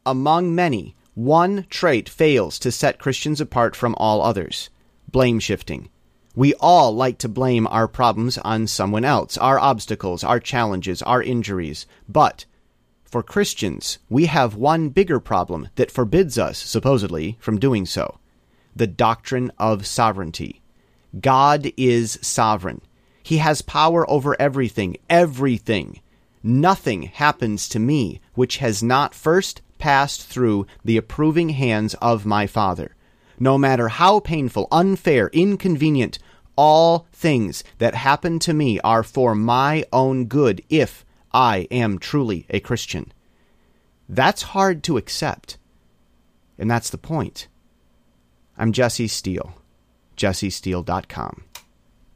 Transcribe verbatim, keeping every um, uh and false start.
among many, one trait fails to set Christians apart from all others: blame shifting. We all like to blame our problems on someone else, our obstacles, our challenges, our injuries. But for Christians, we have one bigger problem that forbids us, supposedly, from doing so: the doctrine of sovereignty. God is sovereign. He has power over everything, everything. Nothing happens to me which has not first passed through the approving hands of my Father. No matter how painful, unfair, inconvenient, all things that happen to me are for my own good if I am truly a Christian. That's hard to accept, and that's the point. I'm Jesse Steele, jesse steele dot com.